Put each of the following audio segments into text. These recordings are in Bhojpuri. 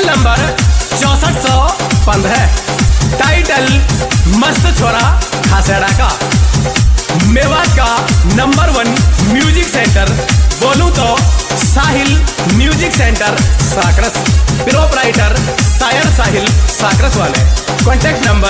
नंबर 6415। टाइटल मस्त छोरा खासेड़ा का। मेवात का नंबर 1 म्यूजिक सेंटर बोलूं तो Sahil music centre Sakras. Proprietor Shayar Sahil Sakras वाले। Contact number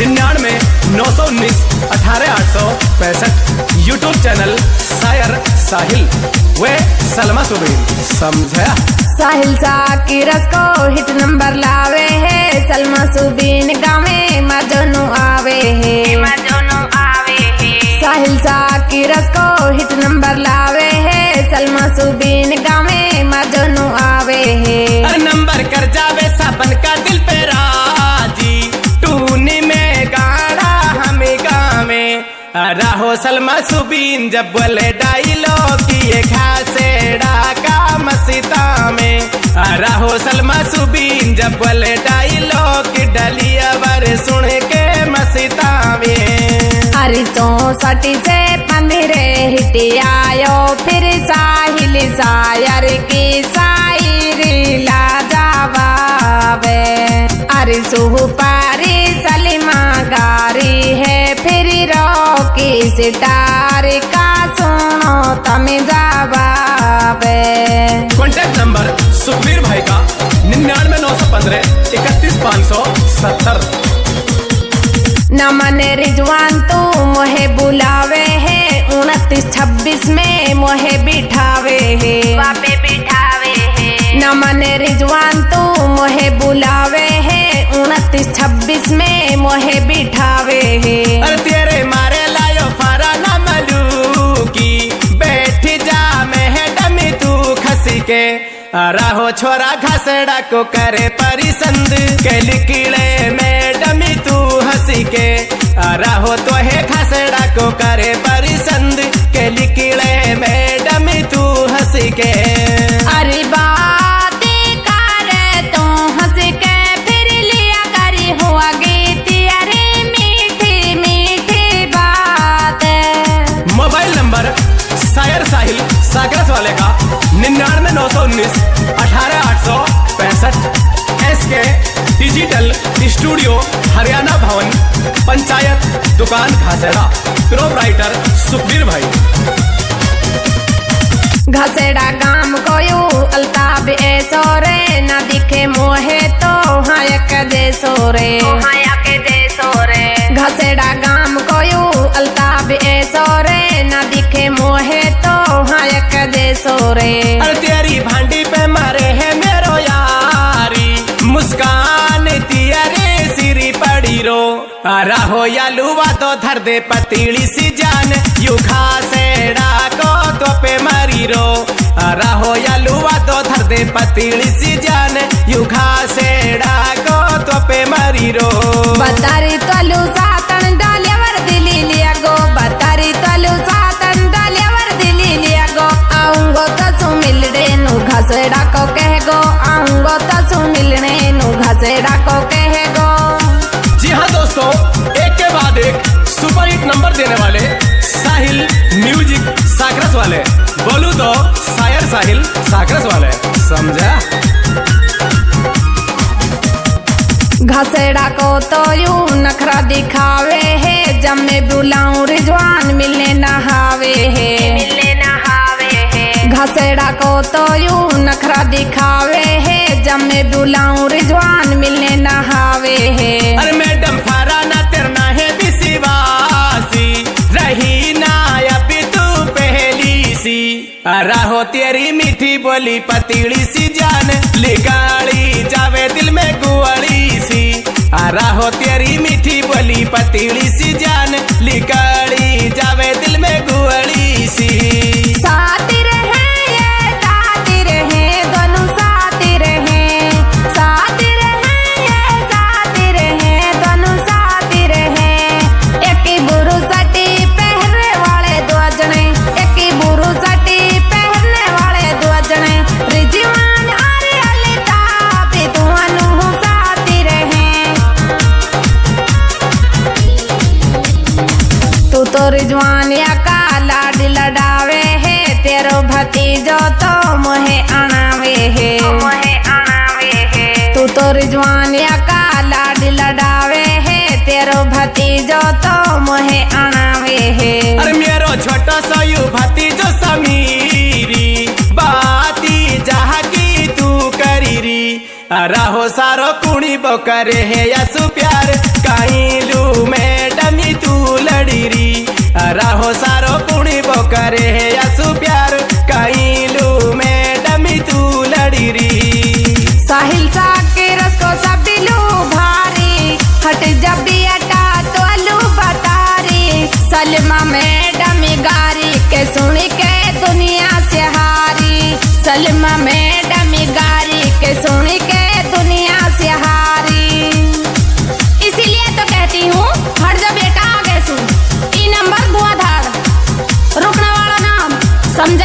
99-919-18865। यूट्यूब चैनल शायर साहिल वे सलमा सुबीन। समझा? साहिल साकिरस को हिट नंबर लावे है, सलमा सुबीन गावे मजनू आवे है। साहिल साकिरस को हिट नंबर लावे है, सलमा सुबीन गावे मजनू आवे है। नंबर कर जावे साबन का दिल पे राजी, टूनी में गाड़ा हमें गावे। राहो सलमा सुबीन जब बोले डायलॉग ये खासेड़ा का मसीता में। राहो सलमा सुबीन जब बोले डायलॉग डलिया वर सुन के मसीता में। अरे 64 से 15 हिट आयो, फिर साहिल शायर की शायरी ला जवाबे। अरे सुपारी सलीमा गारी है, फिर रॉकी सितार का सुनो तम जवाबे। कॉन्टैक्ट नंबर सुखबीर भाई का 99-915-31570। नमन रिजवान तू मोहे बुलावे है, 29-26 में मोहे बिठावे है। नमन रिजवान तू मोहे बुलावे है, 29-26 में मोहे बिठावे है। अरे तेरे मारे लायो फराना मलूकी, बैठ जा मैडमी तू खसी के। राहो छोरा घसड़ा को करे परिसंद, कैली कीड़े मैडमी तू हंसी के। राहो तो है घसड़ा को करे परिसंद, कैली कीड़े मैडमी तू हंसी के। अरे बात करे तू हंस के, फिर लिया करी हुआ गीत। अरे मीठी मीठी बात। मोबाइल नंबर शायर साहिल साकरस वाले का 99-919-18865। SK डिजिटल स्टूडियो हरियाणा भवन पंचायत दुकान खासेड़ा। प्रोपराइटर सुखबीर भाई। घसेड़ा गाम कोयू अल्ताब ऐसो रे, ना दिखे मोहे तो हायक जैसो रे। घसेड़ा गाम कोयू अल्ताब ऐसो रे, ना दिखे मोहे तो हायक जैसो रे। अरे तेरी भांडी पे मारे है मेरो यारी, मुस्कान तियारे सिरी पड़ी रो। राहो यालुआ तो धर दे पतीली सी जान, यू खासेड़ा को तो पे मरी रो। राहो यालुआ तो धर दे पतीली सी जान, यू खासेड़ा को तो पे मरी रो। बतारी तलू सातन डालियावर दिली लिया गो, बतारी तलू सातन डालियावर दिली लिया गो। आऊंगो तो सु मिलने नु घसेड़ा को कह गो, आऊंगो तो सु मिलने नु घसेड़ा को कह गो। जी हाँ दोस्तों, एक के बाद एक सुपरहिट नंबर देने वाले साहिल म्यूजिक साकरस वाले। बोलूं तो शायर साहिल साकरस वाले। समझा? घसेड़ा को तो यूं नखरा दिखावे है, जब मैं बुलाऊं रिजवान मिलने नहावे है। घसेड़ा को तो यूं नखरा दिखावे है, जब मैं बुलाऊं रिजवान मिलने नहावे है। अरे मैडम फराना तेरना है विश्वासी, रही ना अभी तू पहली सी। राहो तेरी मीठी बोली पतीली सी जान, लिगाड़ी जावे दिल में गुआड़ी सी। राहो तेरी मीठी बोली पतीली सी जान, लिगाड़ी जावे दिल में गुआड़ी सी। साथी रहे ये साथी रहे, दोनों साथी रहे। साथी रहे ये साथी रहे, दोनों साथी रहे। एक ही बुरु सटी पहनने वाले दो जने, एक ही बुरु सटी पहनने वाले दो जने। रिजवान अरे अल्ताफ दोनों साथी रहे। तो रिजवानिया का लाड लडावे है, तेरो भतीजो तो मोहे अणावे है। अरे मेरो छोटा सा यू भतीजो समीरी, बाती जहाँ की तू करी री। रहो सारो कुणी बो करे है यसु प्यार, कहीं लू मैडमी तू लड़ी री। रहो सारो कुणी बो करे है यसु प्यार, कहीं लू मैडमी तू लड़ी री। साहिल सा के रस को सबिलू भारी, हट जब भी अटा तो अलू बतारी। सलमा मैडम गारी के सुन के दुनिया से हारी, सलमा मैडम गारी के सुन के दुनिया से हारी। इसीलिए तो कहती हूँ हट जा बेटा आगे सुन, ई नंबर धुआंधार, रुकने वाला नाम समझे।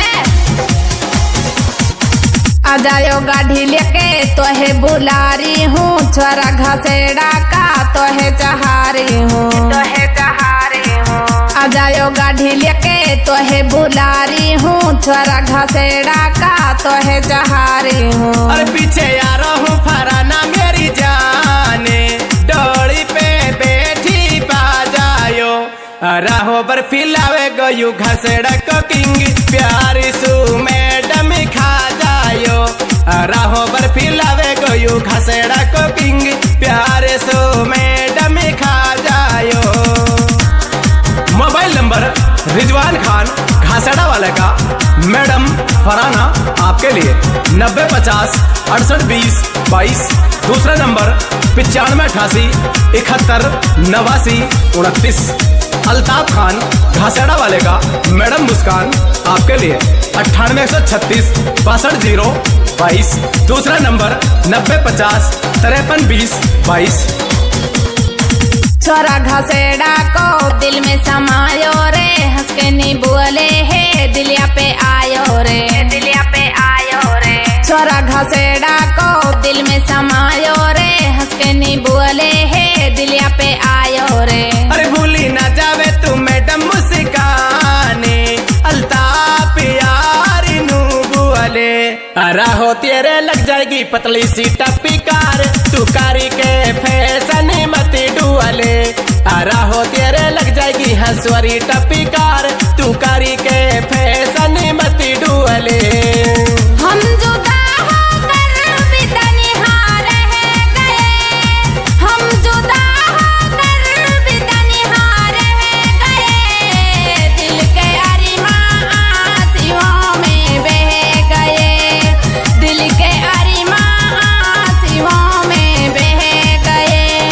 आ जायो गाड़ी लेके तो है बुलारी हूँ, छोरा घसेड़ा का तो है चहारी हूँ, तो है चहारी हूँ। आ जायो गाड़ी लेके तो है बुलारी हूँ, छोरा घसेड़ा का तो है चहारी हूँ। अरे पीछे आ रहा हूँ फराना मेरी जाने, डोरी पे बैठी पा जायो। राहो बर्फी लावे गयू घसेड़ा को किंग, प्यारी सु मैडम खा जायो। राहो बर्फी लावे गयू घसेड़ा को किंग, प्यारे सु मैडम खा जायो। मोबाइल नंबर रिजवान खान घासेड़ा वाले का, मैडम फराना आपके लिए 9050 68 20 22। दूसरा नंबर 9588 71 89 29। अल्ताफ खान घासेड़ा वाले का, मैडम मुस्कान आपके लिए 98 136 62 0 22। दूसरा नंबर 9050 53 20 22। छोरा घसेड़ा को दिल में समायो रे, हंस के नहीं बोले है दिलिया पे आयो रे, दिलिया पे आयो रे। छोरा घसेड़ा को दिल में समायो रे, हंस के नहीं बोले है दिलिया पे आयो रे। अरे भूली ना जावे तू मैडम मुस्काने, अल्ताफ यारी नू बुअले। राहो तेरे लग जाएगी पतली सी टप्पी कार, तू कारी के फैशन मत डुअले। राहो तेरे लग जाएगी हंसवरी टप्पी कार, तू कारी के फैशन मत डुअले। हम जुदा होकर भी तन्हा रह गए, हम जुदा होकर भी तन्हा रह गए। दिल के अरमां आंसुओं में बह गए, दिल के अरमां आंसुओं में बह गए।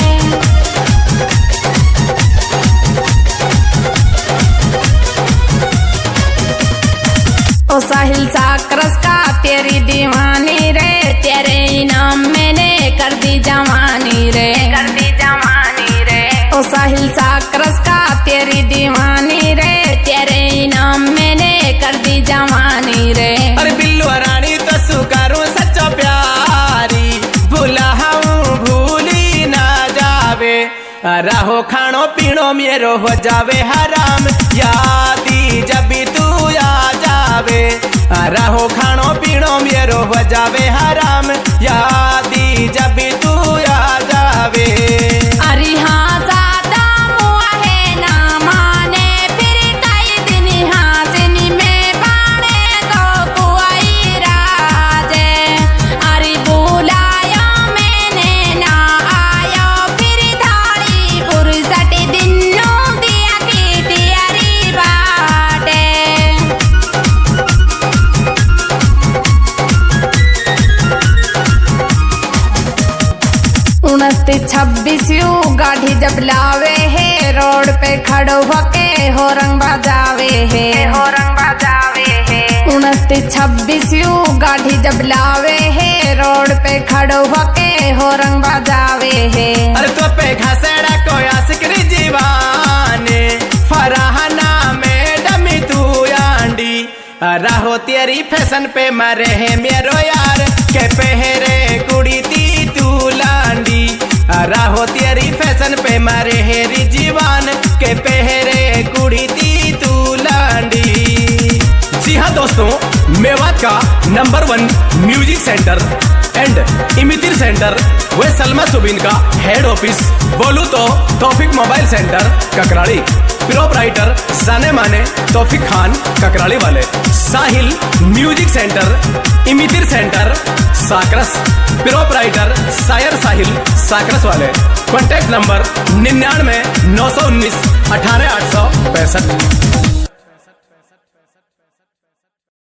ओ साहिल साकरस का तेरी दीवानी रे, तेरे इनाम मैंने कर दी जवानी रे, कर दी जवानी रे। ओ साहिल साकरस का तेरी दीवानी रे, तेरे इनाम मैंने कर दी जवानी रे। अरे बिल्लू रानी तो सुकारू सच्चो प्यारी, भूलाऊं भूली ना जावे। राहो खानो पीनो मेरो हो जावे हराम, यादी जब तू आ जावे। राहो खानो पीनो मेरो हो जावे हराम, यादी जब तू आ जावे। अरे हाँ ज्यादा मुआ है ना माने, फिर कई दिन हासिनी में बाणे तो कोई राजे। अरे बुलाया मैंने ना आयो, फिर थाली फुर्सत दिनों दिया की तैयारी बाटे। 29-26 यू गाड़ी जब लावे है, रोड पे खड़ो होके हो रंग बजावे है, हो रंग बजावे है। 29-26 यू गाड़ी जब लावे है, रोड पे खड़ो होके हो रंग बजावे है। अरे तो पे घसेड़ा को आशिक जीवाने, फराहना मैडम तू आंडी। राहो तेरी फैशन पे मरे है मेरो यार, के पहरे कुड़ी ती तू लांडी। राहो तेरी फैशन पे मरे है रिजीवान, के पहरे कुड़ी ती तू लांडी। जी हाँ दोस्तों, मेवात का नंबर 1 म्यूजिक सेंटर एंड इमितिर सेंटर वे सलमा सुबीन का हेड ऑफिस बोलू तो Taufiq mobile centre Kakradi, proprietor जाने माने तौफिक खान ककराड़ी वाले, साहिल म्यूजिक सेंटर इमितिर सेंटर साकरस, प्रोपराइटर शायर साहिल साकरस वाले। Contact number 99 919 18 865।